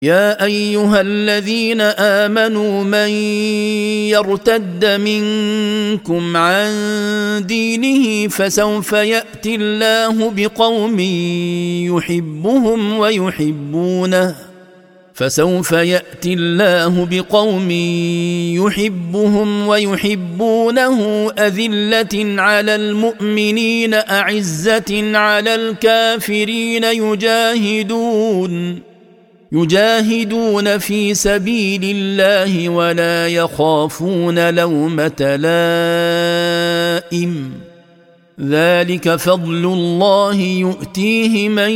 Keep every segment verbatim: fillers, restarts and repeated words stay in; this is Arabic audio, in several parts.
يا أيها الذين آمنوا من يرتد منكم عن دينه فسوف يأتي الله بقوم يحبهم ويحبونه فسوف يأتي الله بقوم يحبهم ويحبونه أذلة على المؤمنين أعزة على الكافرين يجاهدون يجاهدون في سبيل الله ولا يخافون لومة لائم ذلك فضل الله يؤتيه من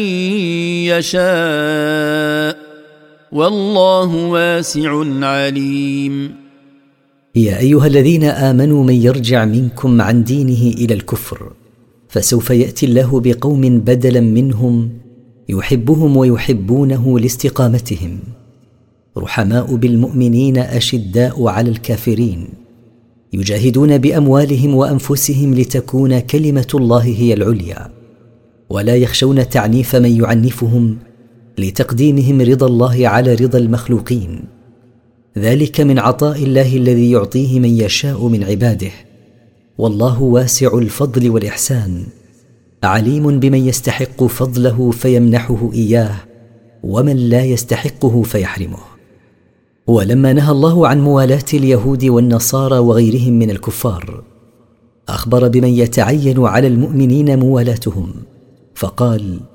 يشاء والله واسع عليم. يا أيها الذين آمنوا من يرجع منكم عن دينه إلى الكفر فسوف يأتي الله بقوم بدلا منهم يحبهم ويحبونه لاستقامتهم رحماء بالمؤمنين أشداء على الكافرين يجاهدون بأموالهم وأنفسهم لتكون كلمة الله هي العليا ولا يخشون تعنيف من يعنفهم لتقديمهم رضا الله على رضا المخلوقين ذلك من عطاء الله الذي يعطيه من يشاء من عباده والله واسع الفضل والإحسان عليم بمن يستحق فضله فيمنحه إياه ومن لا يستحقه فيحرمه. ولما نهى الله عن موالاة اليهود والنصارى وغيرهم من الكفار أخبر بمن يتعين على المؤمنين موالاتهم فقال